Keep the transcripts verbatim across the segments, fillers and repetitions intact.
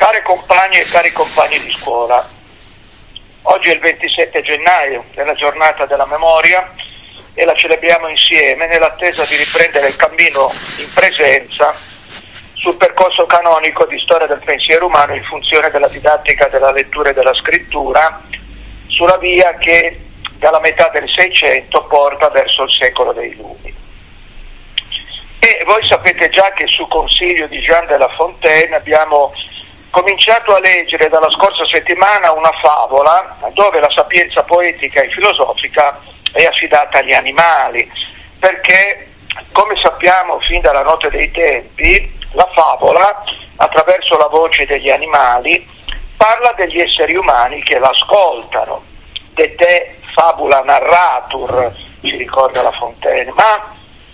Care compagne e cari compagni di scuola, oggi è il ventisette gennaio, è la giornata della memoria e la celebriamo insieme nell'attesa di riprendere il cammino in presenza sul percorso canonico di storia del pensiero umano in funzione della didattica della lettura e della scrittura, sulla via che dalla metà del Seicento porta verso il secolo dei Lumi. E voi sapete già che su consiglio di Jean de La Fontaine abbiamo cominciato a leggere dalla scorsa settimana una favola dove la sapienza poetica e filosofica è affidata agli animali, perché come sappiamo fin dalla notte dei tempi la favola, attraverso la voce degli animali, parla degli esseri umani che l'ascoltano. De te fabula narratur, ci ricorda La Fontaine, ma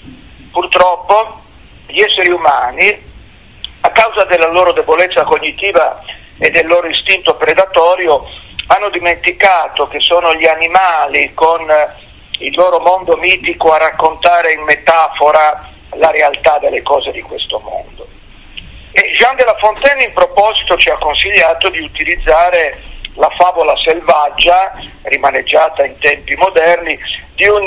purtroppo gli esseri umani, a causa della loro debolezza cognitiva e del loro istinto predatorio, hanno dimenticato che sono gli animali con il loro mondo mitico a raccontare in metafora la realtà delle cose di questo mondo. E Jean de La Fontaine in proposito ci ha consigliato di utilizzare la favola selvaggia, rimaneggiata in tempi moderni, di un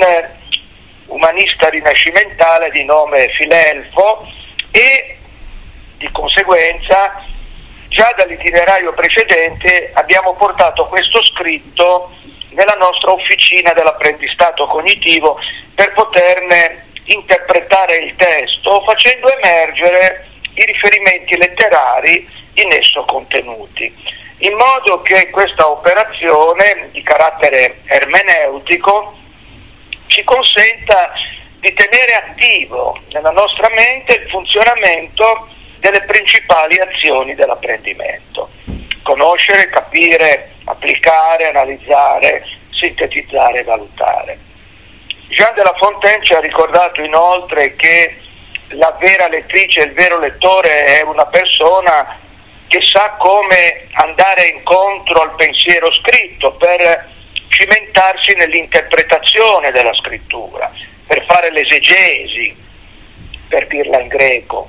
umanista rinascimentale di nome Filelfo, e di conseguenza già dall'itinerario precedente abbiamo portato questo scritto nella nostra officina dell'apprendistato cognitivo per poterne interpretare il testo facendo emergere i riferimenti letterari in esso contenuti, in modo che questa operazione di carattere ermeneutico ci consenta di tenere attivo nella nostra mente il funzionamento delle principali azioni dell'apprendimento: conoscere, capire, applicare, analizzare, sintetizzare e valutare. Jean de La Fontaine ci ha ricordato inoltre che la vera lettrice e il vero lettore è una persona che sa come andare incontro al pensiero scritto per cimentarsi nell'interpretazione della scrittura, per fare l'esegesi, per dirla in greco,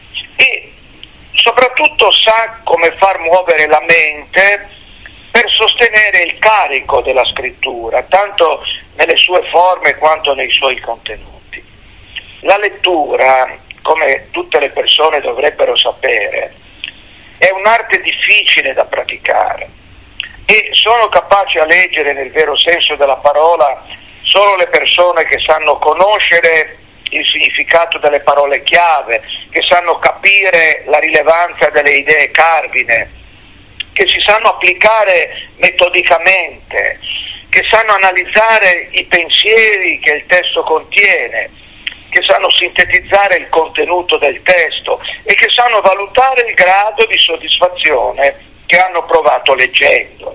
e soprattutto sa come far muovere la mente per sostenere il carico della scrittura, tanto nelle sue forme quanto nei suoi contenuti. La lettura, come tutte le persone dovrebbero sapere, è un'arte difficile da praticare e sono capaci a leggere nel vero senso della parola solo le persone che sanno conoscere il significato delle parole chiave, che sanno capire la rilevanza delle idee cardine, che si sanno applicare metodicamente, che sanno analizzare i pensieri che il testo contiene, che sanno sintetizzare il contenuto del testo e che sanno valutare il grado di soddisfazione che hanno provato leggendo.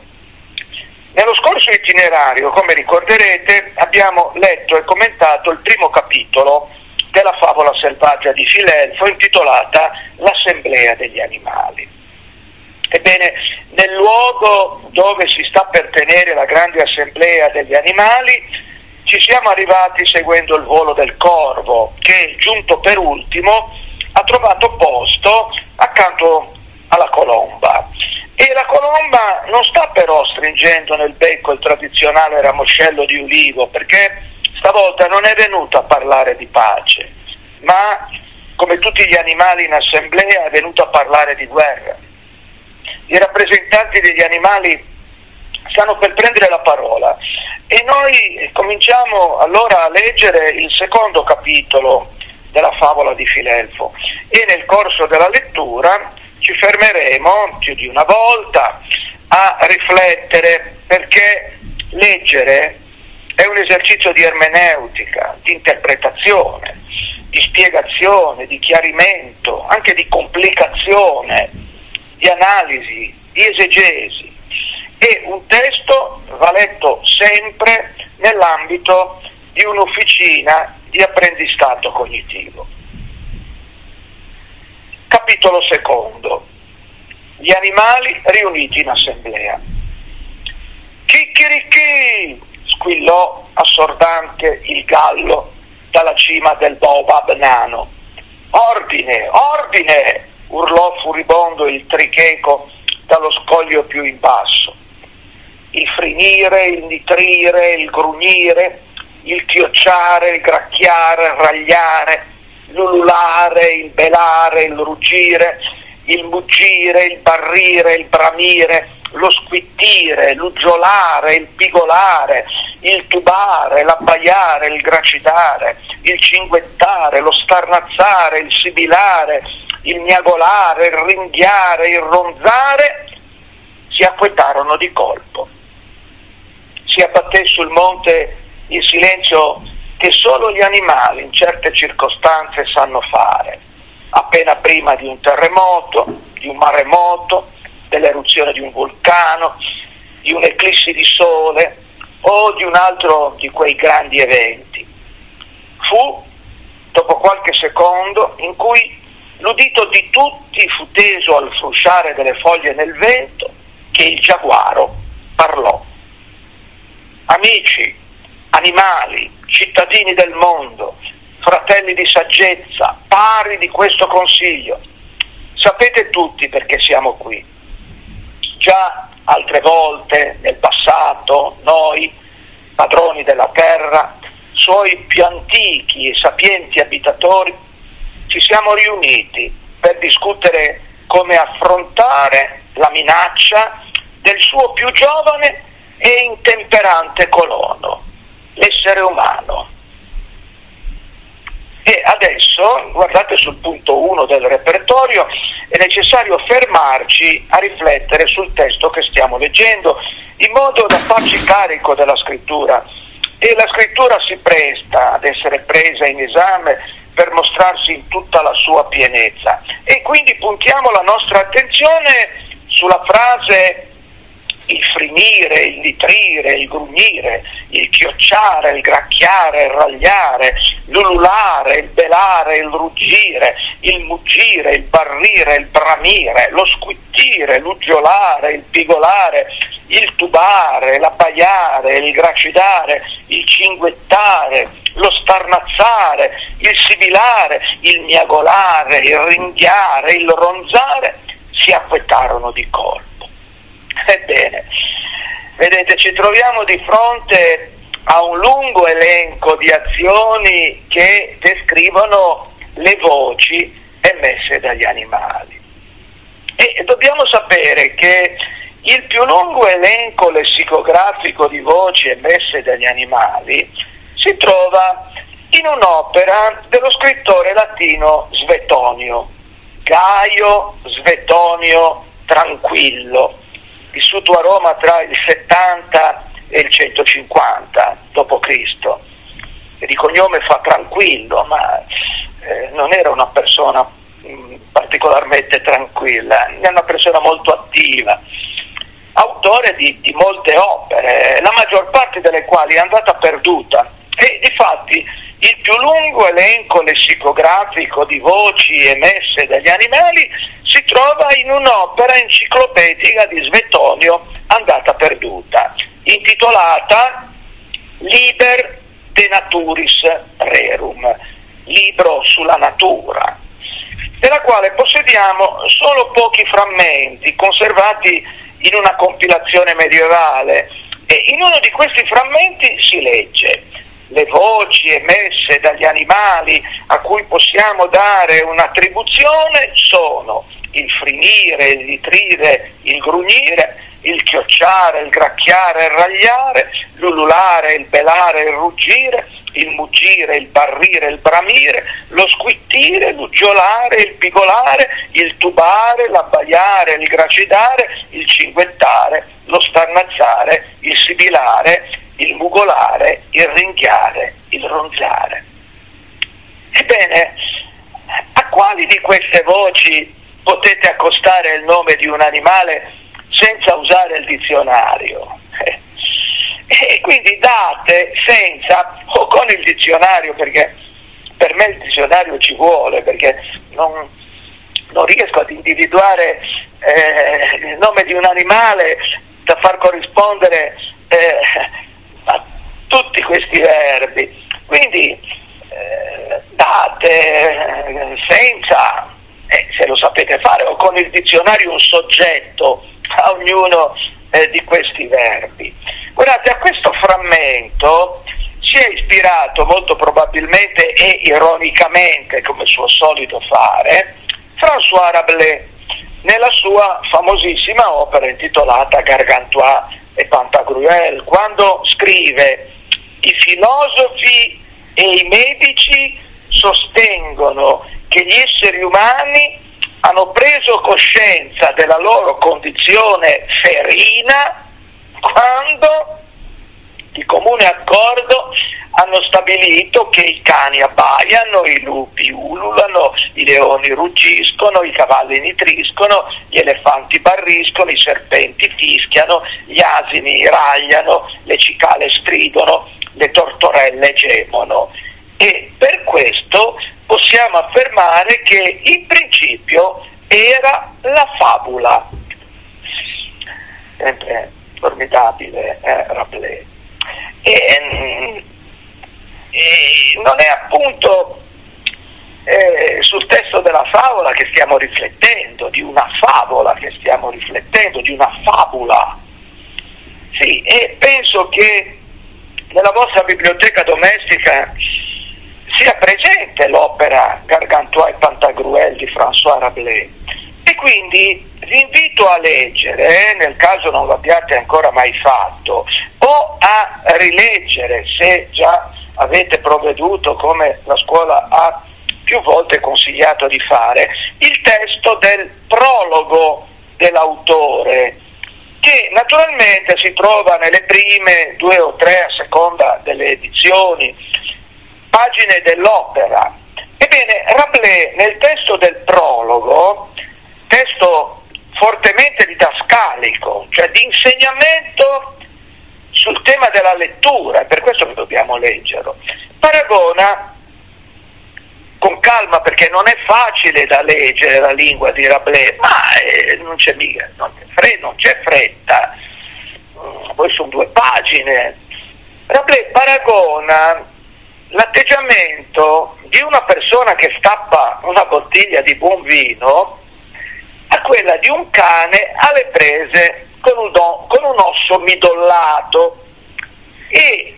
Nello scorso itinerario, come ricorderete, abbiamo letto e commentato il primo capitolo della favola selvaggia di Filelfo intitolata L'Assemblea degli animali. Ebbene, nel luogo dove si sta per tenere la grande assemblea degli animali ci siamo arrivati seguendo il volo del corvo che, giunto per ultimo, ha trovato posto accanto alla colomba. E la colomba non sta però stringendo nel becco il tradizionale ramoscello di ulivo, perché stavolta non è venuta a parlare di pace, ma, come tutti gli animali in assemblea, è venuta a parlare di guerra. I rappresentanti degli animali stanno per prendere la parola e noi cominciamo allora a leggere il secondo capitolo della favola di Filelfo e nel corso della lettura ci fermeremo più di una volta a riflettere, perché leggere è un esercizio di ermeneutica, di interpretazione, di spiegazione, di chiarimento, anche di complicazione, di analisi, di esegesi. E un testo va letto sempre nell'ambito di un'officina di apprendistato cognitivo. Capitolo secondo. Gli animali riuniti in assemblea. Chicchirichì! Squillò assordante il gallo dalla cima del baobab nano. Ordine, ordine! urlò furibondo il tricheco dallo scoglio più in basso. Il frinire, il nitrire, il grugnire, il chiocciare, il gracchiare, il ragliare, l'ululare, il belare, il ruggire, il muggire, il barrire, il bramire, lo squittire, l'uggiolare, il pigolare, il tubare, l'abbaiare, il gracidare, il cinguettare, lo starnazzare, il sibilare, il miagolare, il ringhiare, il ronzare, si acquetarono di colpo. Si abbatté sul monte il silenzio che solo gli animali in certe circostanze sanno fare, appena prima di un terremoto, di un maremoto, dell'eruzione di un vulcano, di un'eclissi di sole o di un altro di quei grandi eventi. Fu, dopo qualche secondo, in cui l'udito di tutti fu teso al frusciare delle foglie nel vento, che il giaguaro parlò. Amici, animali, cittadini del mondo, fratelli di saggezza, pari di questo consiglio, sapete tutti perché siamo qui. Già altre volte nel passato noi, padroni della terra, suoi più antichi e sapienti abitatori, ci siamo riuniti per discutere come affrontare la minaccia del suo più giovane e intemperante colono, l'essere umano. E adesso, guardate sul punto uno del repertorio, è necessario fermarci a riflettere sul testo che stiamo leggendo, in modo da farci carico della scrittura. E la scrittura si presta ad essere presa in esame per mostrarsi in tutta la sua pienezza. E quindi puntiamo la nostra attenzione sulla frase il frinire, il nitrire, il grugnire, il chiocciare, il gracchiare, il ragliare, l'ululare, il belare, il ruggire, il muggire, il barrire, il bramire, lo squittire, l'uggiolare, il pigolare, il tubare, l'abbaiare, il gracidare, il cinguettare, lo starnazzare, il sibilare, il miagolare, il ringhiare, il ronzare, si acquetarono di colpo. Ebbene, vedete, ci troviamo di fronte a un lungo elenco di azioni che descrivono le voci emesse dagli animali. E dobbiamo sapere che il più lungo elenco lessicografico di voci emesse dagli animali si trova in un'opera dello scrittore latino Svetonio, Gaio Svetonio Tranquillo, vissuto a Roma tra il settanta e il centocinquanta dopo Cristo. E di cognome fa Tranquillo, ma eh, non era una persona mh, particolarmente tranquilla, è una persona molto attiva, autore di, di molte opere, la maggior parte delle quali è andata perduta. E infatti il più lungo elenco lessicografico di voci emesse dagli animali si trova in un'opera enciclopedica di Svetonio andata perduta, intitolata Liber de Naturis Rerum, libro sulla natura, della quale possediamo solo pochi frammenti conservati in una compilazione medievale, e in uno di questi frammenti si legge: le voci emesse dagli animali a cui possiamo dare un'attribuzione sono il frinire, il nitrire, il grugnire, il chiocciare, il gracchiare, il ragliare, l'ululare, il belare, il ruggire, il muggire, il barrire, il bramire, lo squittire, l'uggiolare, il pigolare, il tubare, l'abbaiare, il gracidare, il cinguettare, lo starnazzare, il sibilare, il mugolare, il ringhiare, il ronzare. Ebbene, a quali di queste voci potete accostare il nome di un animale senza usare il dizionario? Eh. E quindi date senza o con il dizionario, perché per me il dizionario ci vuole, perché non, non riesco ad individuare eh, il nome di un animale da far corrispondere eh, a tutti questi verbi. Quindi eh, date eh, senza eh, se lo sapete fare, o con il dizionario un soggetto a ognuno eh, di questi verbi. Guardate, a questo frammento si è ispirato molto probabilmente e ironicamente, come suo solito fare, François Rabelais nella sua famosissima opera intitolata Gargantua e Pantagruel, quando scrive: i filosofi e i medici sostengono che gli esseri umani hanno preso coscienza della loro condizione ferina quando, di comune accordo, hanno stabilito che i cani abbaiano, i lupi ululano, i leoni ruggiscono, i cavalli nitriscono, gli elefanti barriscono, i serpenti fischiano, gli asini ragliano, le cicale stridono, le tortorelle gemono. E per questo possiamo affermare che il principio era la fabula. Sempre formidabile eh, Rabelais. E, e non è appunto eh, sul testo della favola che stiamo riflettendo, di una favola che stiamo riflettendo, di una fabula. Sì, e penso che nella vostra biblioteca domestica sia presente l'opera Gargantua e Pantagruel di François Rabelais, e quindi vi invito a leggere, eh, nel caso non l'abbiate ancora mai fatto, o a rileggere, se già avete provveduto, come la scuola ha più volte consigliato di fare, il testo del prologo dell'autore, che naturalmente si trova nelle prime due o tre, a seconda delle edizioni, pagine dell'opera. Ebbene, Rabelais nel testo del prologo, testo fortemente didascalico, cioè di insegnamento sul tema della lettura, è per questo che dobbiamo leggerlo, paragona con calma, perché non è facile da leggere la lingua di Rabelais, ma eh, non c'è mica, non c'è, fre- non c'è fretta, mm, poi sono due pagine. Rabelais paragona l'atteggiamento di una persona che stappa una bottiglia di buon vino a quella di un cane alle prese con un, do, con un osso midollato, e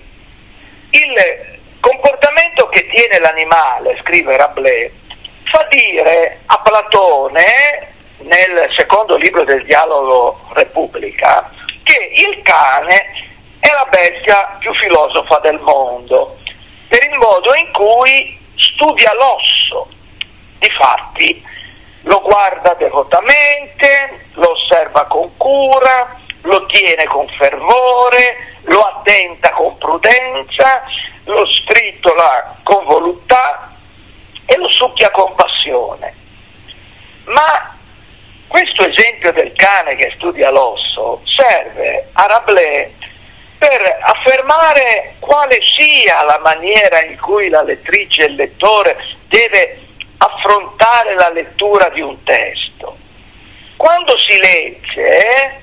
il comportamento che tiene l'animale, scrive Rabelais, fa dire a Platone, nel secondo libro del Dialogo Repubblica, che il cane è la bestia più filosofa del mondo, per il modo in cui studia l'osso. Difatti lo guarda devotamente, lo osserva con cura, lo tiene con fervore, lo attenta con prudenza, lo stritola con voluttà e lo succhia con passione. Ma questo esempio del cane che studia l'osso serve a Rabelais per affermare quale sia la maniera in cui la lettrice e il lettore deve affrontare la lettura di un testo. Quando si legge,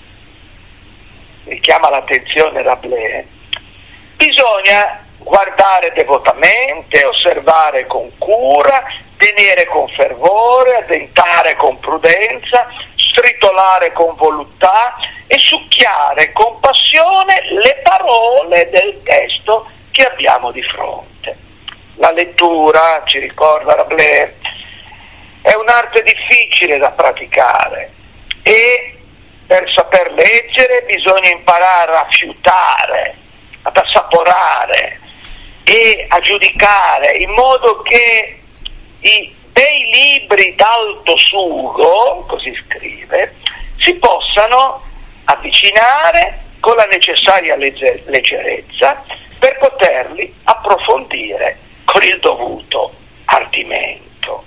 richiama l'attenzione Rabelais, bisogna guardare devotamente, osservare con cura, tenere con fervore, addentare con prudenza, stritolare con voluttà e succhiare con passione le parole del testo che abbiamo di fronte. La lettura, ci ricorda Rabelais, è un'arte difficile da praticare, e per saper leggere bisogna imparare a fiutare, ad assaporare e a giudicare, in modo che i bei libri d'alto sugo, così scrive, si possano avvicinare con la necessaria legge- leggerezza per poterli approfondire con il dovuto ardimento.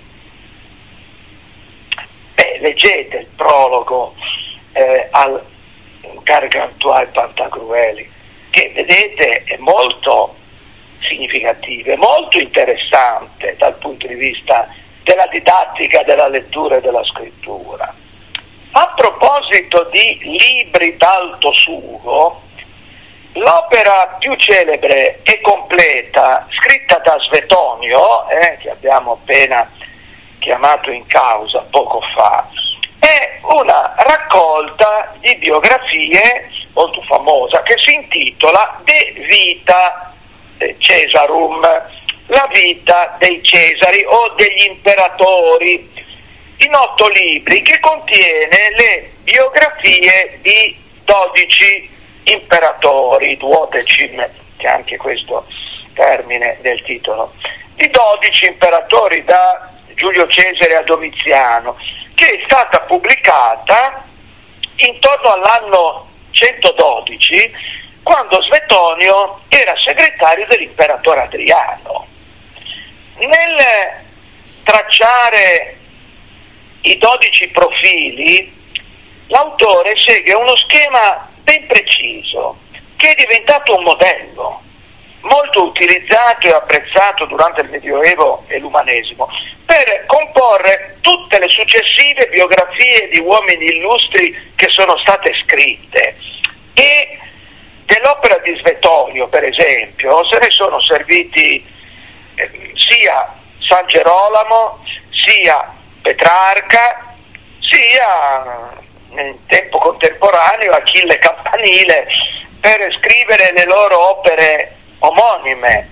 Beh, leggete il prologo eh, al Gargantua e Pantagruel, che vedete è molto significativo, è molto interessante dal punto di vista della didattica della lettura e della scrittura. A proposito di libri d'alto sugo, l'opera più celebre e completa scritta da Svetonio, eh, che abbiamo appena chiamato in causa poco fa, è una raccolta di biografie molto famosa che si intitola De Vita Caesarum, la vita dei Cesari o degli imperatori, in otto libri, che contiene le biografie di dodici imperatori, duodecim, che è anche questo termine del titolo, di dodici imperatori da Giulio Cesare a Domiziano, che è stata pubblicata intorno all'anno centododici, quando Svetonio era segretario dell'imperatore Adriano. Nel tracciare i dodici profili, l'autore segue uno schema ben preciso, che è diventato un modello molto utilizzato e apprezzato durante il Medioevo e l'Umanesimo per comporre tutte le successive biografie di uomini illustri che sono state scritte. E dell'opera di Svetonio, per esempio, se ne sono serviti eh, sia San Gerolamo, sia Petrarca, sia nel tempo contemporaneo Achille Campanile, per scrivere le loro opere omonime.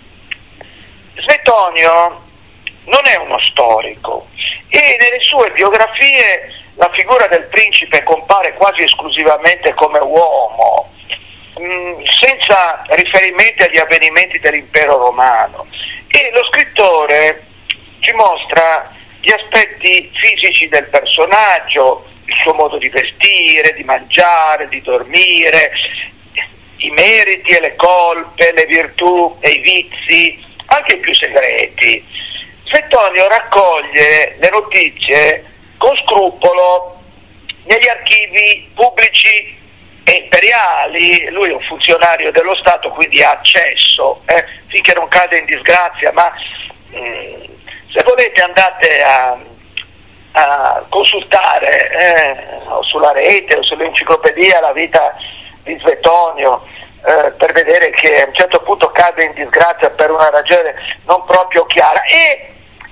Svetonio non è uno storico e nelle sue biografie la figura del principe compare quasi esclusivamente come uomo, mh, senza riferimenti agli avvenimenti dell'impero romano, e lo scrittore ci mostra gli aspetti fisici del personaggio, il suo modo di vestire, di mangiare, di dormire, i meriti e le colpe, le virtù e i vizi, anche i più segreti. Svetonio raccoglie le notizie con scrupolo negli archivi pubblici e imperiali. Lui è un funzionario dello Stato, quindi ha accesso, eh, finché non cade in disgrazia, ma mh, se volete andate a, a consultare eh, o sulla rete o sull'enciclopedia la vita di Svetonio, eh, per vedere che a un certo punto cade in disgrazia per una ragione non proprio chiara. E,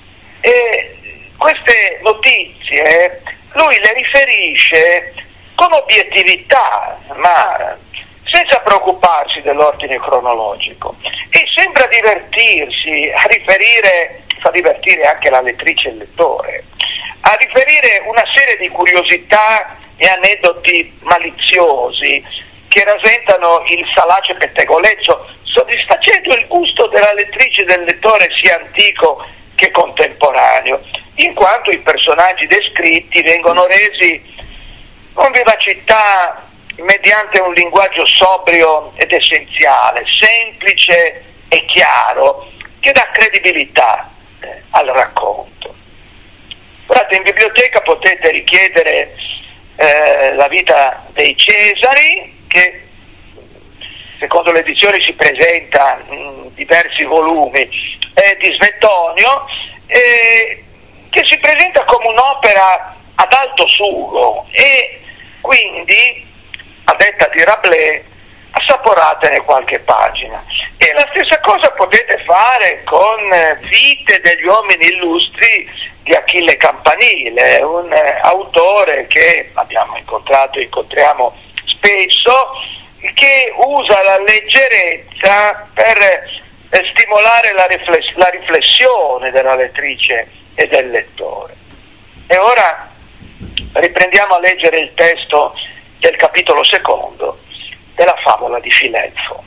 e queste notizie lui le riferisce con obiettività, ma senza preoccuparsi dell'ordine cronologico, e sembra divertirsi a riferire, fa divertire anche la lettrice e il lettore, a riferire una serie di curiosità e aneddoti maliziosi che rasentano il salace pettegolezzo, soddisfacendo il gusto della lettrice e del lettore sia antico che contemporaneo, in quanto i personaggi descritti vengono resi con vivacità mediante un linguaggio sobrio ed essenziale, semplice e chiaro, che dà credibilità eh, al racconto. Guardate, in biblioteca potete richiedere eh, la vita dei Cesari, che secondo le edizioni si presenta in diversi volumi, eh, di Svetonio, eh, che si presenta come un'opera ad alto sugo e quindi, a detta di Rabelais, assaporatene qualche pagina. E la stessa cosa potete fare con eh, Vite degli uomini illustri di Achille Campanile, un eh, autore che abbiamo incontrato e incontriamo spesso, che usa la leggerezza per eh, stimolare la, rifless- la riflessione della lettrice e del lettore. E ora riprendiamo a leggere il testo del capitolo secondo della favola di Filelfo.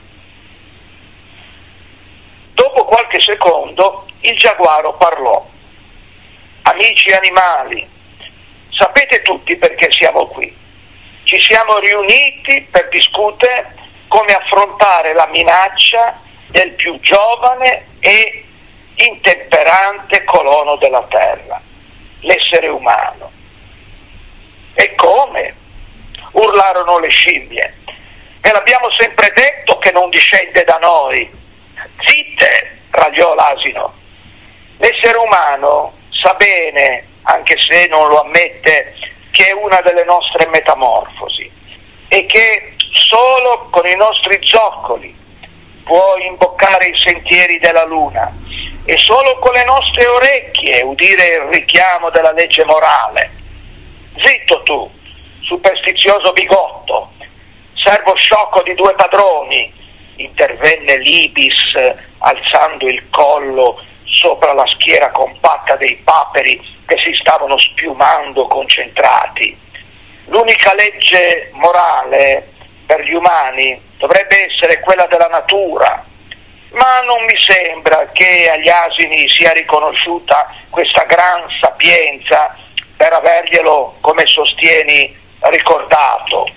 Dopo qualche secondo il giaguaro parlò: amici animali, sapete tutti perché siamo qui. Ci siamo riuniti per discutere come affrontare la minaccia del più giovane e intemperante colono della terra, l'essere umano. E come? Urlarono le scimmie. Ve l'abbiamo sempre detto che non discende da noi. Zitte, ragliò l'asino. L'essere umano sa bene, anche se non lo ammette, che è una delle nostre metamorfosi e che solo con i nostri zoccoli può imboccare i sentieri della luna e solo con le nostre orecchie udire il richiamo della legge morale. Zitto tu, superstizioso bigotto, servo sciocco di due padroni, intervenne l'ibis alzando il collo sopra la schiera compatta dei paperi che si stavano spiumando concentrati. L'unica legge morale per gli umani dovrebbe essere quella della natura, ma non mi sembra che agli asini sia riconosciuta questa gran sapienza per averglielo, come sostieni, ricordato.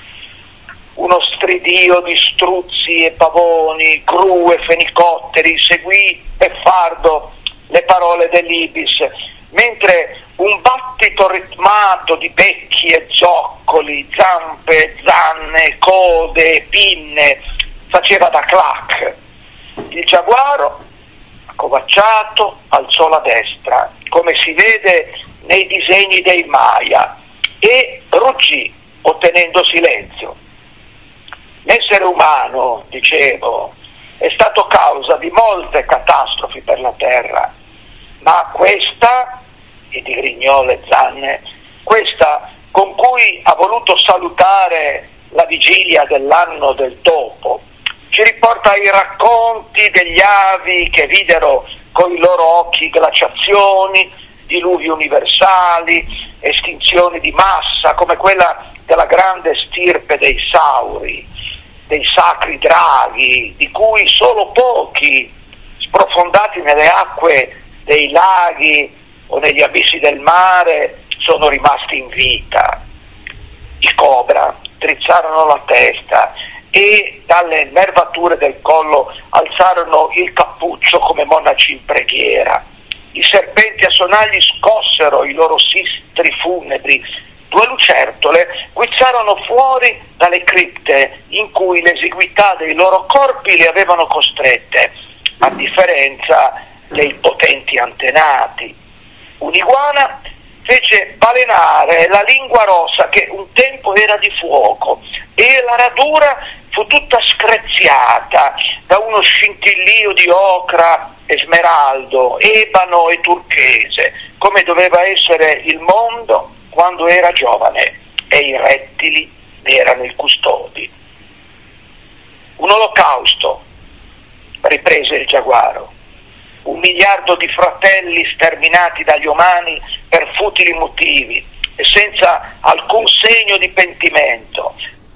Uno stridio di struzzi e pavoni, gru e fenicotteri seguì beffardo le parole dell'ibis, mentre un battito ritmato di becchi e zoccoli, zampe, zanne, code e pinne faceva da clac. Il giaguaro, accovacciato, alzò la destra, come si vede nei disegni dei Maya, e ruggì, ottenendo silenzio. L'essere umano, dicevo, è stato causa di molte catastrofi per la terra, ma questa, e digrignò le zanne, questa con cui ha voluto salutare la vigilia dell'anno del topo, ci riporta ai racconti degli avi che videro con i loro occhi glaciazioni, diluvi universali, estinzioni di massa come quella della grande stirpe dei sauri, dei sacri draghi, di cui solo pochi, sprofondati nelle acque dei laghi o negli abissi del mare, sono rimasti in vita. I cobra drizzarono la testa e dalle nervature del collo alzarono il cappuccio come monaci in preghiera. I serpenti a sonagli scossero i loro sistri funebri. Due lucertole guizzarono fuori dalle cripte in cui l'esiguità dei loro corpi le avevano costrette, a differenza dei potenti antenati. Un'iguana fece balenare la lingua rossa che un tempo era di fuoco e la radura fu tutta screziata da uno scintillio di ocra e smeraldo, ebano e turchese, come doveva essere il mondo quando era giovane e i rettili ne erano i custodi. Un olocausto, riprese il giaguaro, un miliardo di fratelli sterminati dagli umani per futili motivi e senza alcun segno di pentimento.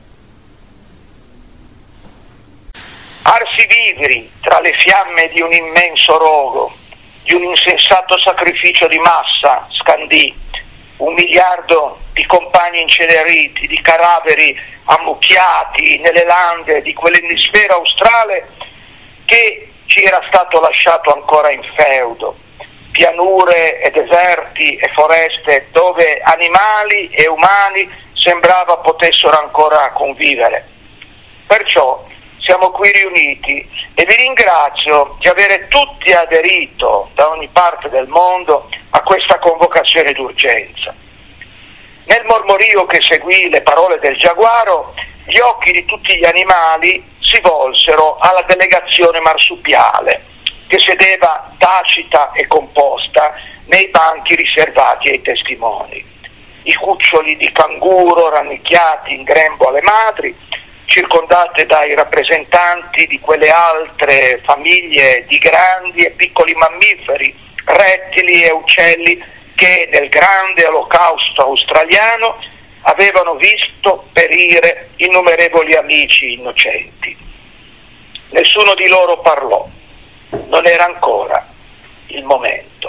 Arsi viveri tra le fiamme di un immenso rogo, di un insensato sacrificio di massa, scandì, un miliardo di compagni inceneriti, di cadaveri ammucchiati nelle lande di quell'emisfero australe che ci era stato lasciato ancora in feudo, pianure e deserti e foreste dove animali e umani sembrava potessero ancora convivere. Perciò siamo qui riuniti e vi ringrazio di avere tutti aderito da ogni parte del mondo a questa convocazione d'urgenza. Nel mormorio che seguì le parole del giaguaro, gli occhi di tutti gli animali si volsero alla delegazione marsupiale, che sedeva tacita e composta nei banchi riservati ai testimoni. I cuccioli di canguro rannicchiati in grembo alle madri, circondate dai rappresentanti di quelle altre famiglie di grandi e piccoli mammiferi, rettili e uccelli che nel grande olocausto australiano avevano visto perire innumerevoli amici innocenti. Nessuno di loro parlò, non era ancora il momento.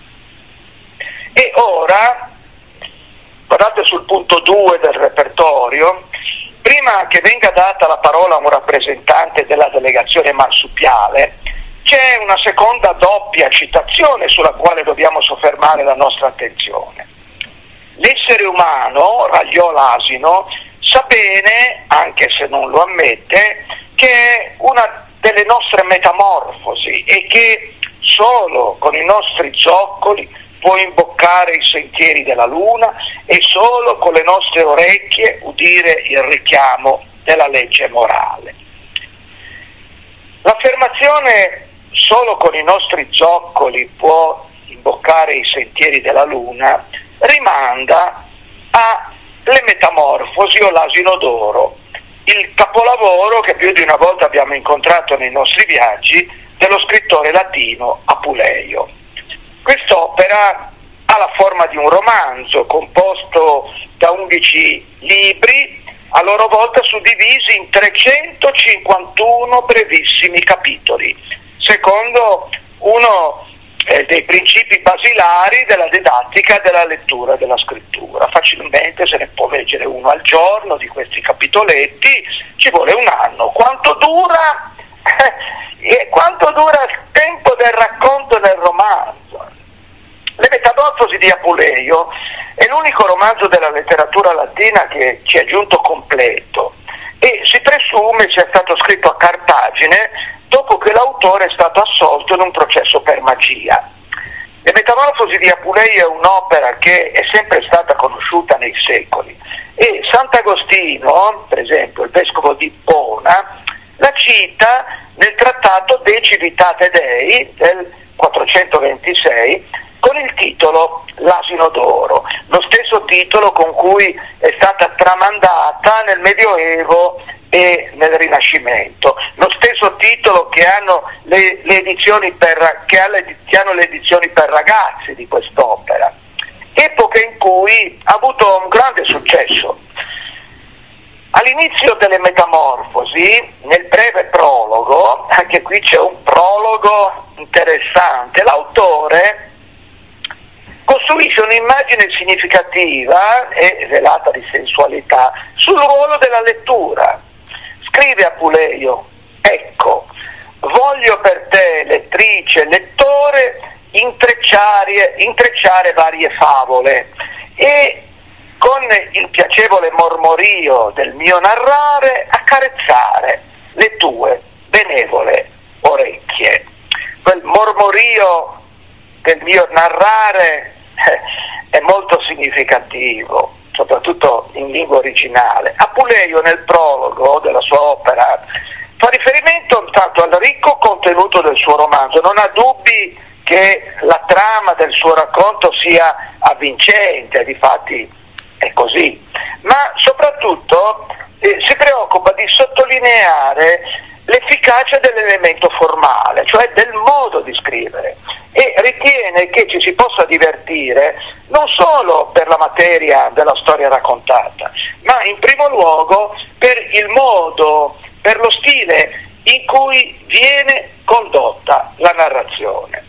E ora, guardate sul punto due del repertorio, prima che venga data la parola a un rappresentante della delegazione marsupiale, c'è una seconda doppia citazione sulla quale dobbiamo soffermare la nostra attenzione. L'essere umano, ragliò l'asino, sa bene, anche se non lo ammette, che è una delle nostre metamorfosi e che solo con i nostri zoccoli può imboccare i sentieri della luna e solo con le nostre orecchie udire il richiamo della legge morale. L'affermazione solo con i nostri zoccoli può imboccare i sentieri della luna, rimanda alle Metamorfosi o l'Asino d'Oro, il capolavoro che più di una volta abbiamo incontrato nei nostri viaggi dello scrittore latino Apuleio. Quest'opera ha la forma di un romanzo composto da undici libri, a loro volta suddivisi in trecentocinquantuno brevissimi capitoli, secondo uno eh, dei principi basilari della didattica della lettura e della scrittura. Facilmente se ne può leggere uno al giorno di questi capitoletti, ci vuole un anno. Quanto dura, eh, quanto dura il tempo del racconto del romanzo? Le Metamorfosi di Apuleio è l'unico romanzo della letteratura latina che ci è giunto completo e si presume sia stato scritto a Cartagine dopo che l'autore è stato assolto in un processo per magia. Le Metamorfosi di Apuleio è un'opera che è sempre stata conosciuta nei secoli e Sant'Agostino, per esempio il vescovo di Ippona, la cita nel trattato De Civitate Dei del quattrocentoventisei con il titolo L'Asino d'Oro, lo stesso titolo con cui è stata tramandata nel Medioevo e nel Rinascimento, lo stesso titolo che hanno le, le edizioni per che, ha le, che hanno le edizioni per ragazzi di quest'opera, epoca in cui ha avuto un grande successo. All'inizio delle Metamorfosi, nel breve prologo, anche qui c'è un prologo interessante, l'autore costruisce un'immagine significativa e velata di sensualità sul ruolo della lettura. Scrive Apuleio: ecco, voglio per te, lettrice, lettore, intrecciare, intrecciare varie favole e con il piacevole mormorio del mio narrare accarezzare le tue benevole orecchie. Quel mormorio del mio narrare è molto significativo, soprattutto in lingua originale. Apuleio nel prologo della sua opera fa riferimento intanto al ricco contenuto del suo romanzo, non ha dubbi che la trama del suo racconto sia avvincente, difatti è così, ma soprattutto eh, si preoccupa di sottolineare l'efficacia dell'elemento formale, cioè del modo di scrivere, e ritiene che ci si possa divertire non solo per la materia della storia raccontata, ma in primo luogo per il modo, per lo stile in cui viene condotta la narrazione.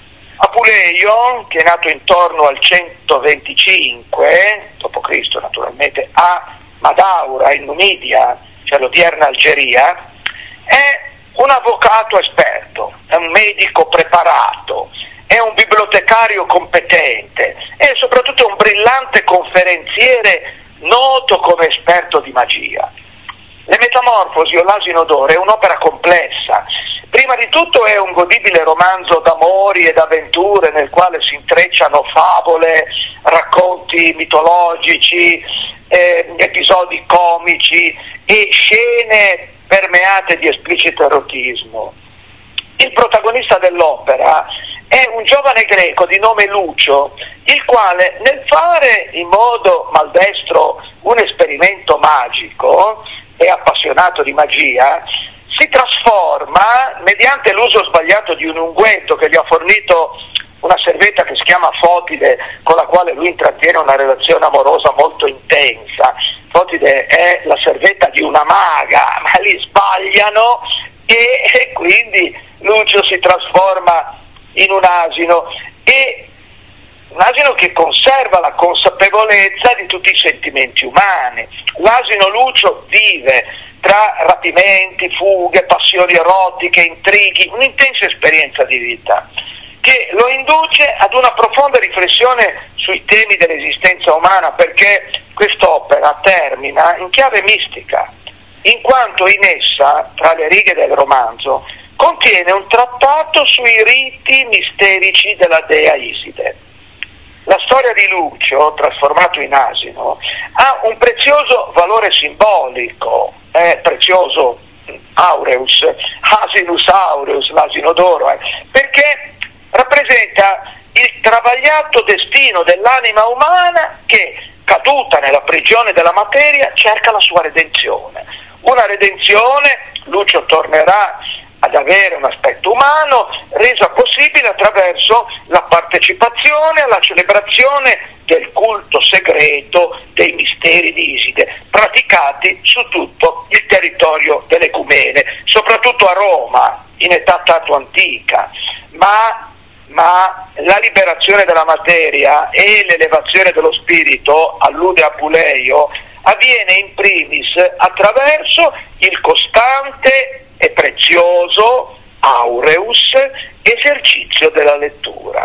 Apuleio, che è nato intorno al centoventicinque dopo Cristo naturalmente, a Madaura in Numidia, cioè l'odierna Algeria, è un avvocato esperto, è un medico preparato, è un bibliotecario competente, è soprattutto un brillante conferenziere noto come esperto di magia. Le Metamorfosi o l'Asino d'Oro è un'opera complessa. Prima di tutto è un godibile romanzo d'amori ed avventure nel quale si intrecciano favole, racconti mitologici, eh, episodi comici e scene permeate di esplicito erotismo. Il protagonista dell'opera è un giovane greco di nome Lucio, il quale nel fare in modo maldestro un esperimento magico, è appassionato di magia, si trasforma mediante l'uso sbagliato di un unguento che gli ha fornito una servetta che si chiama Fotide, con la quale lui intrattiene una relazione amorosa molto intensa. Fotide è la servetta di una maga, ma li sbagliano e, e quindi Lucio si trasforma in un asino, e un asino che conserva la consapevolezza di tutti i sentimenti umani. L'asino Lucio vive tra rapimenti, fughe, passioni erotiche, intrighi, un'intensa esperienza di vita che lo induce ad una profonda riflessione sui temi dell'esistenza umana, perché quest'opera termina in chiave mistica, in quanto in essa, tra le righe del romanzo, contiene un trattato sui riti misterici della dea Iside. La storia di Lucio, trasformato in asino, ha un prezioso valore simbolico, è prezioso aureus, asinus aureus, l'asino d'oro, eh, perché rappresenta il travagliato destino dell'anima umana che, caduta nella prigione della materia, cerca la sua redenzione. Una redenzione, Lucio tornerà ad avere un aspetto umano, resa possibile attraverso la partecipazione alla celebrazione del culto segreto dei misteri di Iside, praticati su tutto il territorio dell'Ecumene, soprattutto a Roma, in età tanto antica, ma, ma la liberazione della materia e l'elevazione dello spirito, allude Apuleio, avviene in primis attraverso il costante e prezioso aureus esercizio della lettura.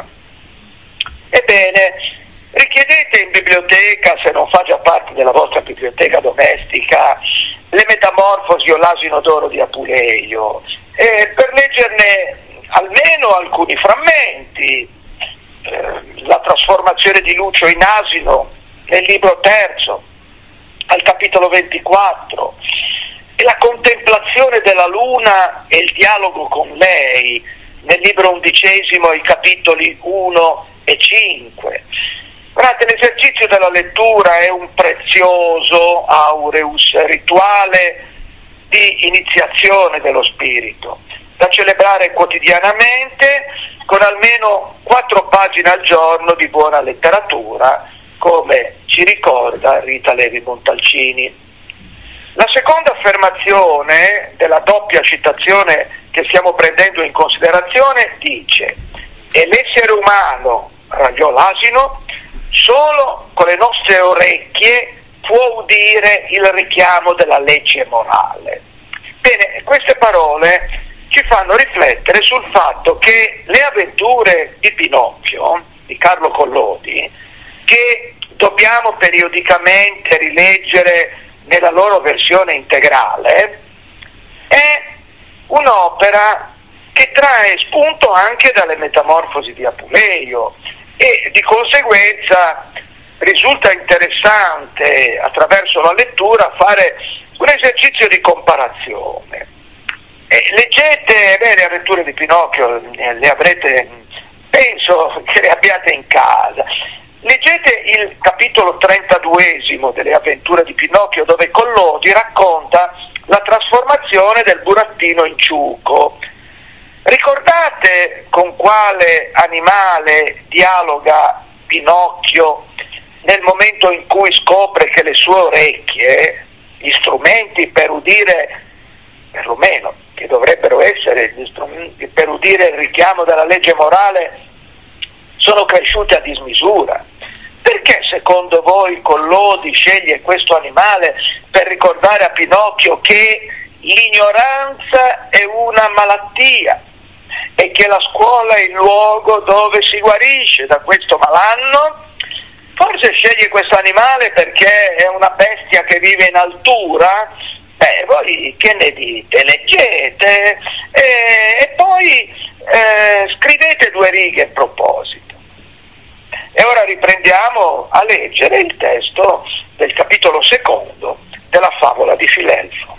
Ebbene, richiedete in biblioteca, se non fa già parte della vostra biblioteca domestica, le Metamorfosi o l'Asino d'oro di Apuleio, eh, per leggerne almeno alcuni frammenti, eh, la trasformazione di Lucio in asino nel libro terzo, al capitolo ventiquattro, e la contemplazione della luna e il dialogo con lei nel libro undicesimo, i capitoli uno e cinque. Guardate, l'esercizio della lettura è un prezioso aureus, rituale di iniziazione dello spirito, da celebrare quotidianamente con almeno quattro pagine al giorno di buona letteratura, come ci ricorda Rita Levi Montalcini. La seconda affermazione della doppia citazione che stiamo prendendo in considerazione dice: e l'essere umano, ragiò l'asino, solo con le nostre orecchie può udire il richiamo della legge morale. Bene, queste parole ci fanno riflettere sul fatto che le avventure di Pinocchio, di Carlo Collodi, che dobbiamo periodicamente rileggere nella loro versione integrale, è un'opera che trae spunto anche dalle Metamorfosi di Apuleio e di conseguenza risulta interessante attraverso la lettura fare un esercizio di comparazione. E leggete beh, le avventure di Pinocchio, le avrete, penso che le abbiate in casa. Leggete il capitolo trentaduesimo delle avventure di Pinocchio, dove Collodi racconta la trasformazione del burattino in ciuco. Ricordate con quale animale dialoga Pinocchio nel momento in cui scopre che le sue orecchie, gli strumenti per udire, perlomeno che dovrebbero essere gli strumenti per udire il richiamo della legge morale, sono cresciute a dismisura? Perché secondo voi Collodi sceglie questo animale per ricordare a Pinocchio che l'ignoranza è una malattia e che la scuola è il luogo dove si guarisce da questo malanno? Forse sceglie questo animale perché è una bestia che vive in altura? Beh, voi che ne dite? Leggete e, e poi eh, scrivete due righe a proposito. E ora riprendiamo a leggere il testo del capitolo secondo della favola di Filelfo.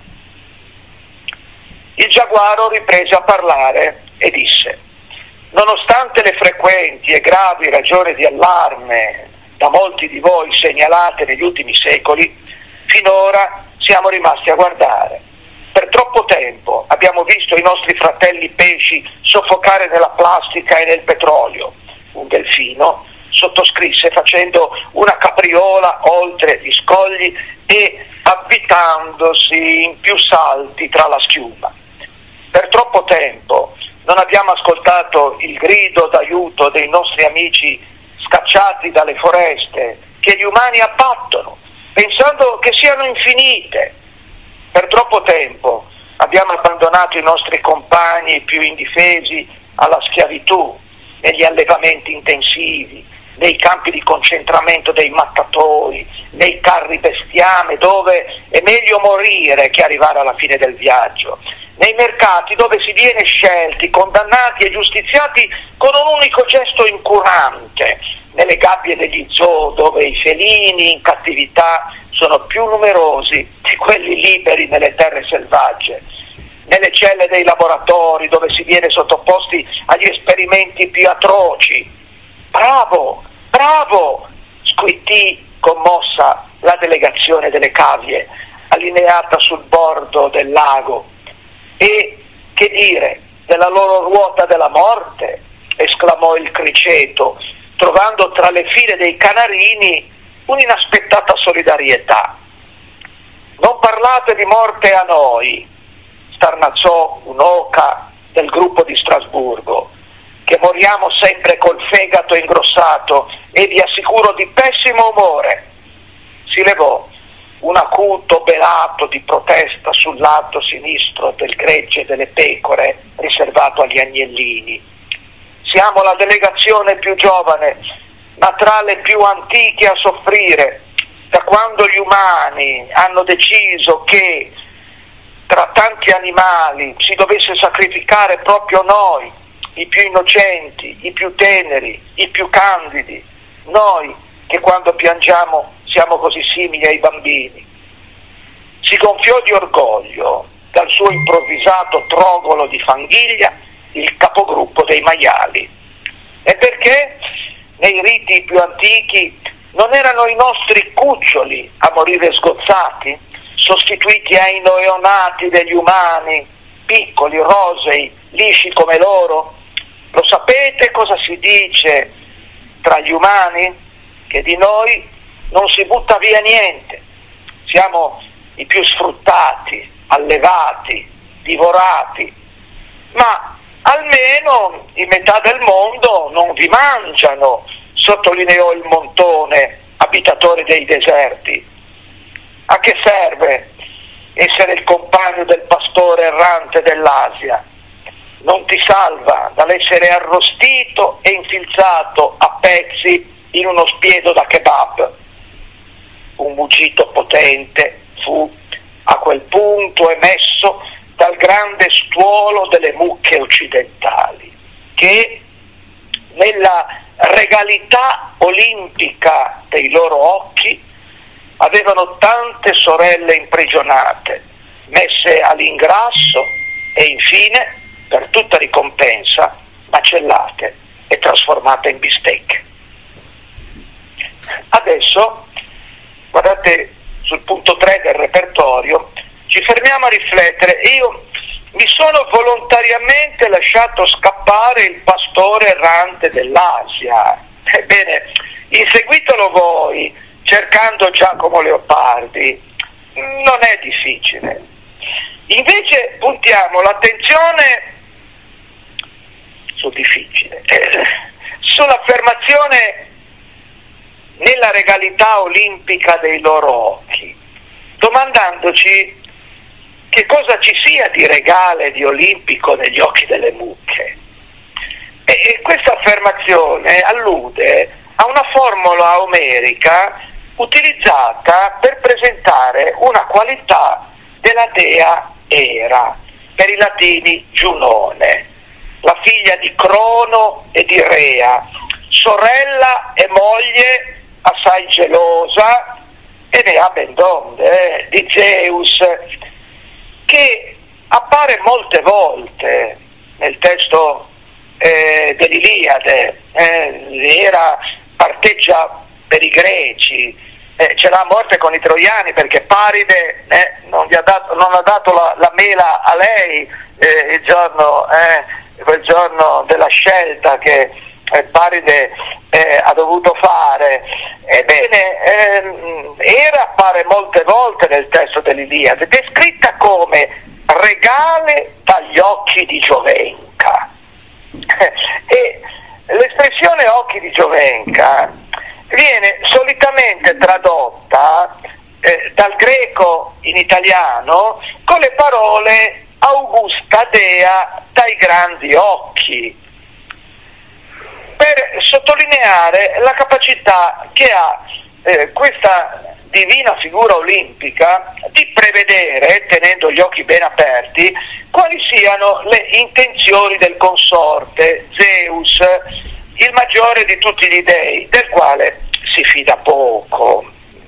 Il giaguaro riprese a parlare e disse: nonostante le frequenti e gravi ragioni di allarme da molti di voi segnalate negli ultimi secoli, finora siamo rimasti a guardare. Per troppo tempo abbiamo visto i nostri fratelli pesci soffocare nella plastica e nel petrolio. Un delfino sottoscrisse facendo una capriola oltre gli scogli e avvitandosi in più salti tra la schiuma. Per troppo tempo non abbiamo ascoltato il grido d'aiuto dei nostri amici scacciati dalle foreste che gli umani abbattono, pensando che siano infinite. Per troppo tempo abbiamo abbandonato i nostri compagni più indifesi alla schiavitù, negli allevamenti intensivi, nei campi di concentramento dei mattatori, nei carri bestiame dove è meglio morire che arrivare alla fine del viaggio, nei mercati dove si viene scelti, condannati e giustiziati con un unico gesto incurante, nelle gabbie degli zoo dove i felini in cattività sono più numerosi di quelli liberi nelle terre selvagge, nelle celle dei laboratori dove si viene sottoposti agli esperimenti più atroci. Bravo, bravo, squittì commossa la delegazione delle cavie allineata sul bordo del lago. E che dire della loro ruota della morte? Esclamò il criceto, trovando tra le file dei canarini un'inaspettata solidarietà. Non parlate di morte a noi, starnazzò un'oca del gruppo di Strasburgo, che moriamo sempre col fegato ingrossato e vi assicuro di pessimo umore. Si levò un acuto belato di protesta sul lato sinistro del gregge delle pecore riservato agli agnellini. Siamo la delegazione più giovane, ma tra le più antiche a soffrire, da quando gli umani hanno deciso che tra tanti animali si dovesse sacrificare proprio noi, i più innocenti, i più teneri, i più candidi, noi che quando piangiamo siamo così simili ai bambini. Si gonfiò di orgoglio dal suo improvvisato trogolo di fanghiglia il capogruppo dei maiali. E perché nei riti più antichi non erano i nostri cuccioli a morire sgozzati, sostituiti ai neonati degli umani, piccoli, rosei, lisci come loro? Lo sapete cosa si dice tra gli umani? Che di noi non si butta via niente. Siamo i più sfruttati, allevati, divorati, ma almeno in metà del mondo non vi mangiano, sottolineò il Montone, abitatore dei deserti. A che serve essere il compagno del pastore errante dell'Asia? Non ti salva dall'essere arrostito e infilzato a pezzi in uno spiedo da kebab. Un muggito potente fu a quel punto emesso dal grande stuolo delle mucche occidentali, che nella regalità olimpica dei loro occhi avevano tante sorelle imprigionate, messe all'ingrasso e infine, per tutta ricompensa, macellate e trasformate in bistecche. Adesso, guardate sul punto tre del repertorio, ci fermiamo a riflettere. Io mi sono volontariamente lasciato scappare il pastore errante dell'Asia. Ebbene, inseguitelo voi, cercando Giacomo Leopardi. Non è difficile. Invece puntiamo l'attenzione sul difficile, eh, sull'affermazione nella regalità olimpica dei loro occhi, domandandoci che cosa ci sia di regale, di olimpico negli occhi delle mucche. E, e questa affermazione allude a una formula omerica utilizzata per presentare una qualità della dea Era, per i latini Giunone, la figlia di Crono e di Rea, sorella e moglie assai gelosa, e ne ha ben donde, eh, di Zeus, che appare molte volte nel testo eh, dell'Iliade. eh, Era parteggia per i greci, eh, ce l'ha a morte con i troiani perché Paride eh, non, gli ha dato, non ha dato la, la mela a lei eh, il giorno, eh, quel giorno della scelta che eh, Paride eh, ha dovuto fare. Ebbene, ehm, Era appare molte volte nel testo dell'Iliade, descritta come regale dagli occhi di Giovenca. E l'espressione occhi di Giovenca viene solitamente tradotta eh, dal greco in italiano con le parole Augusta Dea dai grandi occhi, per sottolineare la capacità che ha eh, questa divina figura olimpica di prevedere, tenendo gli occhi ben aperti, quali siano le intenzioni del consorte Zeus, il maggiore di tutti gli dei, del quale si fida poco.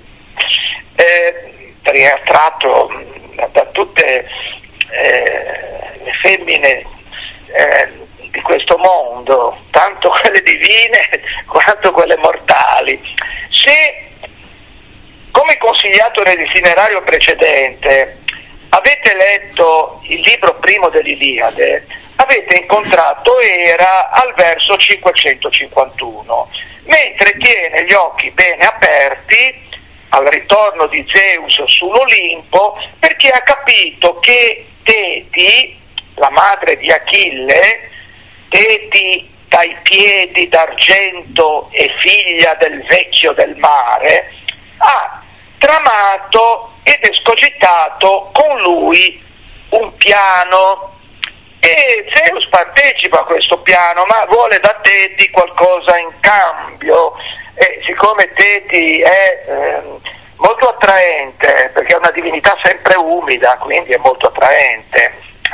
Eh, attratto da tutte eh, le femmine eh, di questo mondo, tanto quelle divine quanto quelle mortali. Se, come consigliato nell'itinerario precedente, avete letto il libro primo dell'Iliade, avete incontrato Era al verso cinquecentocinquantuno, mentre tiene gli occhi bene aperti al ritorno di Zeus sull'Olimpo, perché ha capito che Teti, la madre di Achille, Teti dai piedi d'argento e figlia del vecchio del mare, ha tramato ed escogitato con lui un piano, e Zeus partecipa a questo piano, ma vuole da Teti qualcosa in cambio, e siccome Teti è eh, molto attraente, perché è una divinità sempre umida, quindi è molto attraente.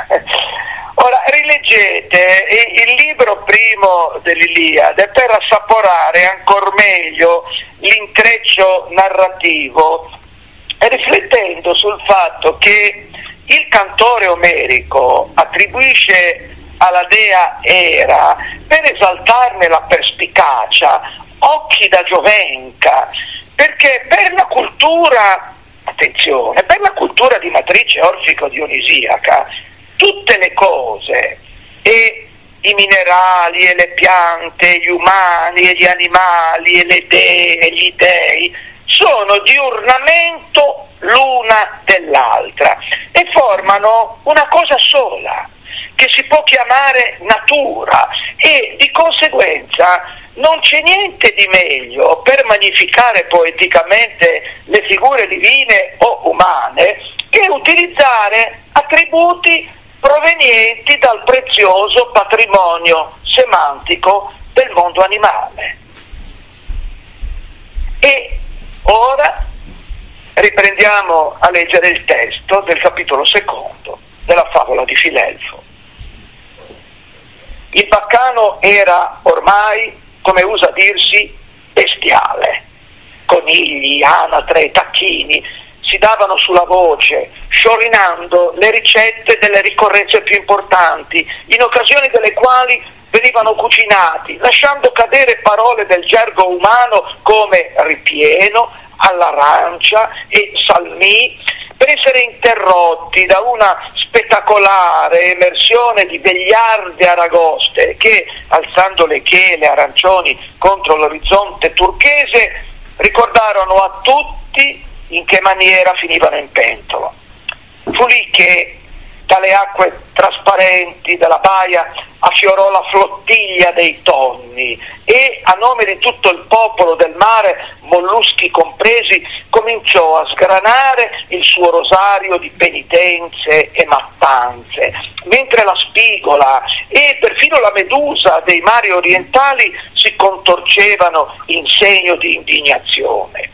Ora rileggete il libro primo dell'Iliade per assaporare ancor meglio l'intreccio narrativo, riflettendo sul fatto che il cantore omerico attribuisce alla dea Era, per esaltarne la perspicacia, occhi da giovenca, perché per la cultura, attenzione, per la cultura di matrice orfico-dionisiaca, tutte le cose, e i minerali e le piante, gli umani e gli animali e le dee e gli dei, sono di ornamento l'una dell'altra e formano una cosa sola, che si può chiamare natura, e di conseguenza non c'è niente di meglio per magnificare poeticamente le figure divine o umane che utilizzare attributi provenienti dal prezioso patrimonio semantico del mondo animale. E ora riprendiamo a leggere il testo del capitolo secondo della favola di Filelfo. Il baccano era ormai, come usa dirsi, bestiale. Conigli, anatre e tacchini si davano sulla voce, sciorinando le ricette delle ricorrenze più importanti, in occasioni delle quali venivano cucinati, lasciando cadere parole del gergo umano come ripieno, all'arancia e salmì, per essere interrotti da una spettacolare emersione di vegliarde aragoste che, alzando le chele arancioni contro l'orizzonte turchese, ricordarono a tutti in che maniera finivano in pentola. Fu lì che dalle acque trasparenti della baia affiorò la flottiglia dei tonni e, a nome di tutto il popolo del mare, molluschi compresi, cominciò a sgranare il suo rosario di penitenze e mattanze, mentre la spigola e perfino la medusa dei mari orientali si contorcevano in segno di indignazione.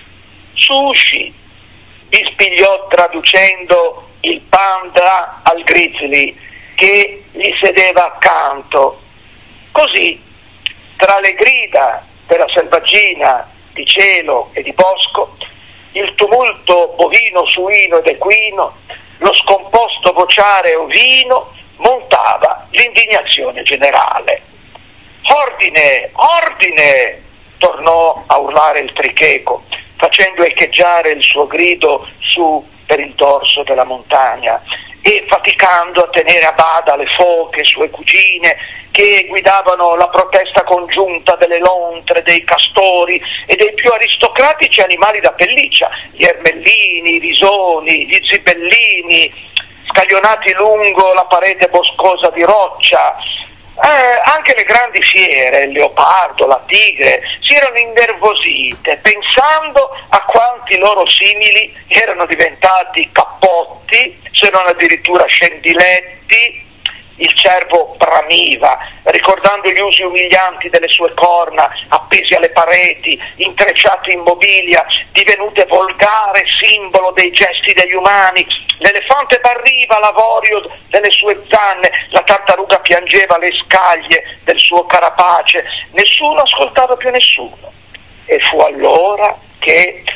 Sushi bispigliò traducendo il panda al grizzly che gli sedeva accanto. Così, tra le grida della selvaggina di cielo e di bosco, il tumulto bovino, suino ed equino, lo scomposto vociare ovino, montava l'indignazione generale. «Ordine! Ordine!» tornò a urlare il tricheco, facendo echeggiare il suo grido su per il dorso della montagna e faticando a tenere a bada le foche, sue cugine, che guidavano la protesta congiunta delle lontre, dei castori e dei più aristocratici animali da pelliccia, gli ermellini, i visoni, gli zibellini, scaglionati lungo la parete boscosa di roccia. Eh, anche le grandi fiere, il leopardo, la tigre, si erano innervosite pensando a quanti loro simili erano diventati cappotti, se non addirittura scendiletti. Il cervo bramiva, ricordando gli usi umilianti delle sue corna appesi alle pareti, intrecciate in mobilia, divenute volgare simbolo dei gesti degli umani. L'elefante barriva l'avorio delle sue zanne, la tartaruga piangeva le scaglie del suo carapace, nessuno ascoltava più nessuno. E fu allora che,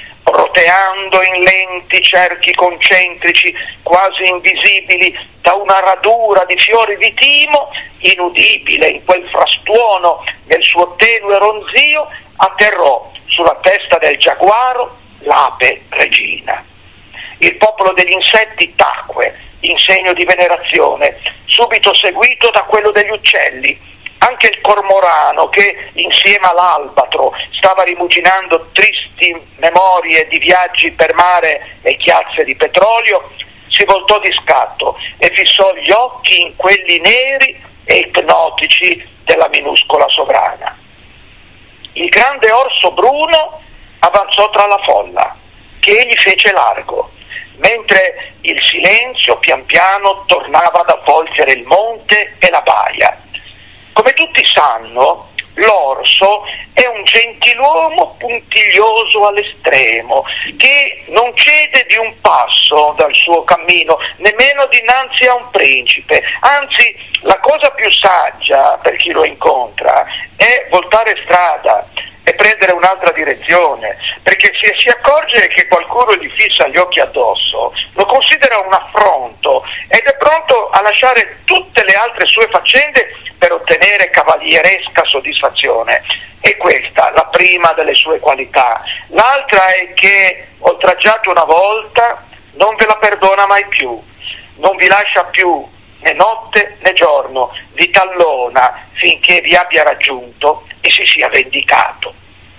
roteando in lenti cerchi concentrici quasi invisibili da una radura di fiori di timo, inudibile in quel frastuono del suo tenue ronzio, atterrò sulla testa del giaguaro l'ape regina. Il popolo degli insetti tacque in segno di venerazione, subito seguito da quello degli uccelli. Anche il cormorano, che insieme all'albatro stava rimuginando tristi memorie di viaggi per mare e chiazze di petrolio, si voltò di scatto e fissò gli occhi in quelli neri e ipnotici della minuscola sovrana. Il grande orso bruno avanzò tra la folla, che egli fece largo, mentre il silenzio pian piano tornava ad avvolgere il monte e la baia. Come tutti sanno, l'orso è un gentiluomo puntiglioso all'estremo, che non cede di un passo dal suo cammino, nemmeno dinanzi a un principe. Anzi, la cosa più saggia per chi lo incontra è voltare strada e prendere un'altra direzione, perché se si accorge che qualcuno gli fissa gli occhi addosso, lo considera un affronto ed è pronto a lasciare tutte le altre sue faccende per ottenere cavalieresca soddisfazione. E questa la prima delle sue qualità. L'altra è che, oltraggiato una volta, non ve la perdona mai più, non vi lascia più né notte né giorno, vi tallona finché vi abbia raggiunto e si sia vendicato.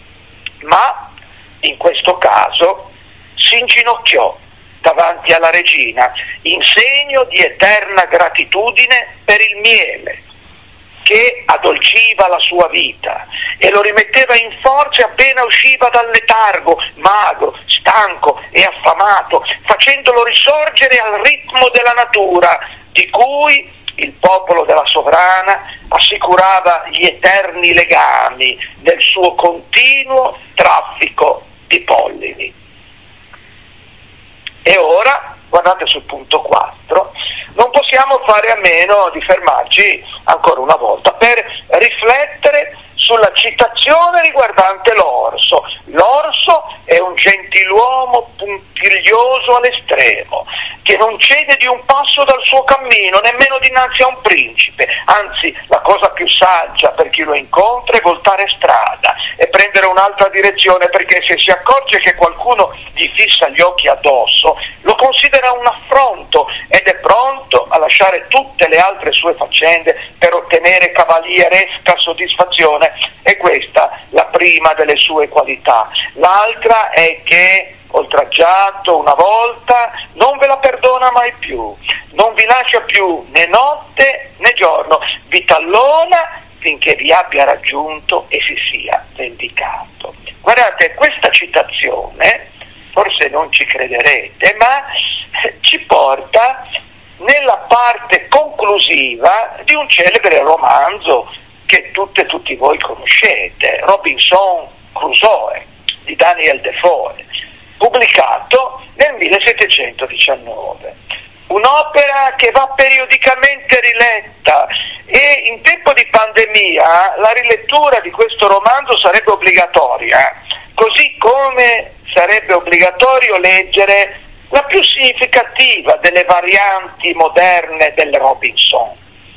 Ma in questo caso si inginocchiò davanti alla regina in segno di eterna gratitudine per il miele che addolciva la sua vita e lo rimetteva in forze appena usciva dal letargo, magro, stanco e affamato, facendolo risorgere al ritmo della natura, di cui il popolo della sovrana assicurava gli eterni legami nel suo continuo traffico di pollini. E ora, guardate sul punto quattro, non possiamo fare a meno di fermarci ancora una volta per riflettere sulla citazione riguardante l'orso. L'orso è un gentiluomo puntiglioso all'estremo, che non cede di un passo dal suo cammino, nemmeno dinanzi a un principe. Anzi, la cosa più saggia per chi lo incontra è voltare strada e prendere un'altra direzione, perché se si accorge che qualcuno gli fissa gli occhi addosso, lo considera un affronto ed è pronto a lasciare tutte le altre sue faccende per ottenere cavalieresca soddisfazione. E questa la prima delle sue qualità. L'altra è che, oltraggiato una volta, non ve la perdona mai più, non vi lascia più né notte né giorno, vi tallona finché vi abbia raggiunto e si sia vendicato. Guardate, questa citazione, forse non ci crederete, ma ci porta nella parte conclusiva di un celebre romanzo che tutte e tutti voi conoscete, Robinson Crusoe, di Daniel Defoe, pubblicato nel millesettecentodiciannove. Un'opera che va periodicamente riletta e in tempo di pandemia la rilettura di questo romanzo sarebbe obbligatoria, così come sarebbe obbligatorio leggere la più significativa delle varianti moderne del Robinson.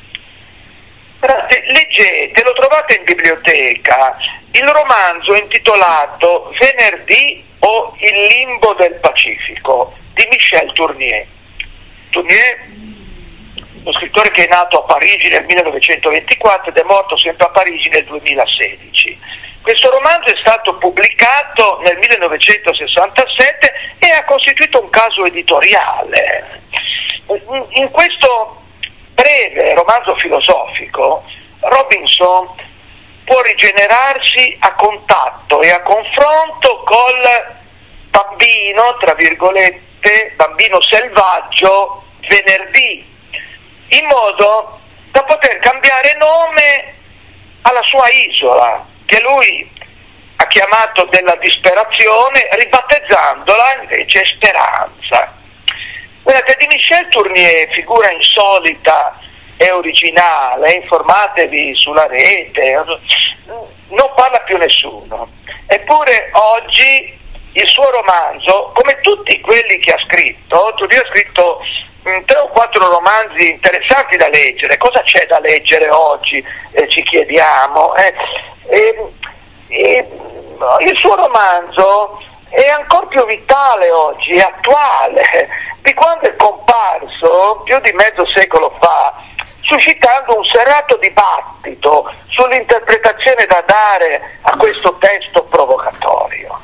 Leggete, lo trovate in biblioteca, il romanzo intitolato Venerdì o Il limbo del Pacifico di Michel Tournier. Tournier, lo scrittore che è nato a Parigi nel millenovecentoventiquattro ed è morto sempre a Parigi nel duemilasedici. Questo romanzo è stato pubblicato nel millenovecentosessantasette e ha costituito un caso editoriale. In questo breve romanzo filosofico, Robinson può rigenerarsi a contatto e a confronto col bambino, tra virgolette, bambino selvaggio venerdì, in modo da poter cambiare nome alla sua isola, che lui ha chiamato della disperazione, ribattezzandola invece Speranza. Guardate, di Michel Tournier, figura insolita e originale, informatevi sulla rete, non parla più nessuno. Eppure oggi il suo romanzo, come tutti quelli che ha scritto, lui ha scritto mh, tre o quattro romanzi interessanti da leggere. Cosa c'è da leggere oggi? Eh, ci chiediamo. Eh, eh, eh, il suo romanzo è ancora più vitale oggi, è attuale, di quando è comparso più di mezzo secolo fa, suscitando un serrato dibattito sull'interpretazione da dare a questo testo provocatorio.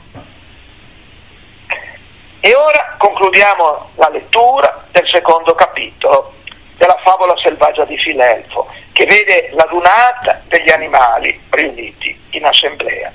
E ora concludiamo la lettura del secondo capitolo della favola selvaggia di Filelfo, che vede la dunata degli animali riuniti in assemblea.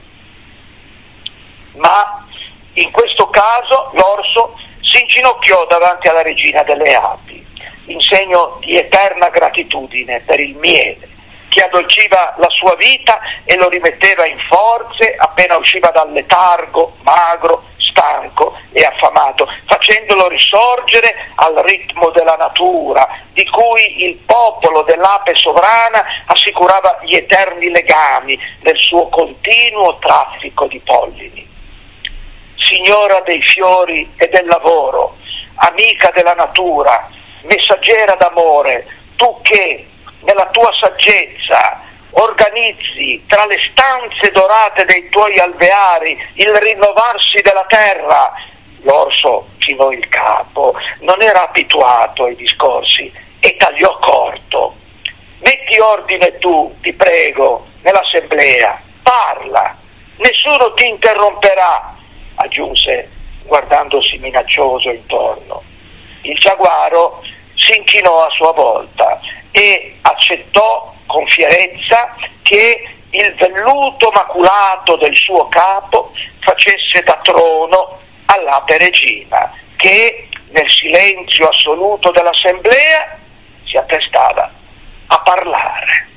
Ma in questo caso l'orso si inginocchiò davanti alla regina delle api, in segno di eterna gratitudine per il miele che addolciva la sua vita e lo rimetteva in forze appena usciva dal letargo, magro, stanco e affamato, facendolo risorgere al ritmo della natura, di cui il popolo dell'ape sovrana assicurava gli eterni legami nel suo continuo traffico di pollini. Signora dei fiori e del lavoro, amica della natura, messaggera d'amore, tu che nella tua saggezza organizzi tra le stanze dorate dei tuoi alveari il rinnovarsi della terra. L'orso chinò il capo, non era abituato ai discorsi e tagliò corto. Metti ordine tu, ti prego, nell'assemblea, parla, nessuno ti interromperà, aggiunse guardandosi minaccioso intorno. Il giaguaro si inchinò a sua volta e accettò con fierezza che il velluto maculato del suo capo facesse da trono all'ape regina, che nel silenzio assoluto dell'assemblea si apprestava a parlare.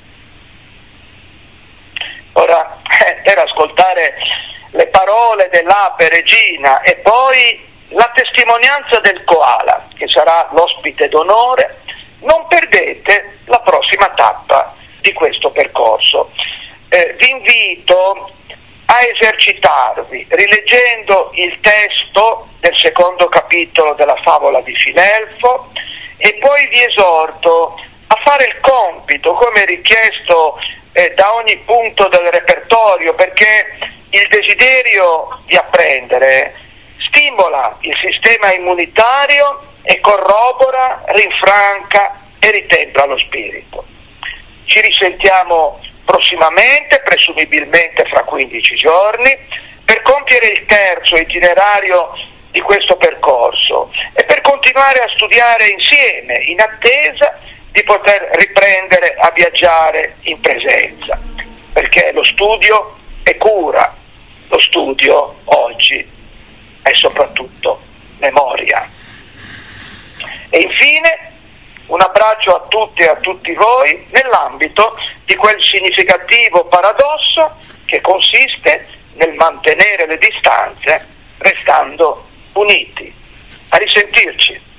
Ora, eh, per ascoltare le parole dell'ape regina e poi la testimonianza del koala, che sarà l'ospite d'onore, non perdete la prossima tappa di questo percorso. Eh, vi invito a esercitarvi rileggendo il testo del secondo capitolo della favola di Filelfo e poi vi esorto a fare il compito come richiesto eh, da ogni punto del repertorio, perché il desiderio di apprendere stimola il sistema immunitario e corrobora, rinfranca e ritempla lo spirito. Ci risentiamo prossimamente, presumibilmente fra quindici giorni, per compiere il terzo itinerario di questo percorso e per continuare a studiare insieme in attesa di poter riprendere a viaggiare in presenza, perché lo studio è cura, lo studio oggi è soprattutto memoria. E infine un abbraccio a tutti e a tutti voi nell'ambito di quel significativo paradosso che consiste nel mantenere le distanze restando uniti. A risentirci.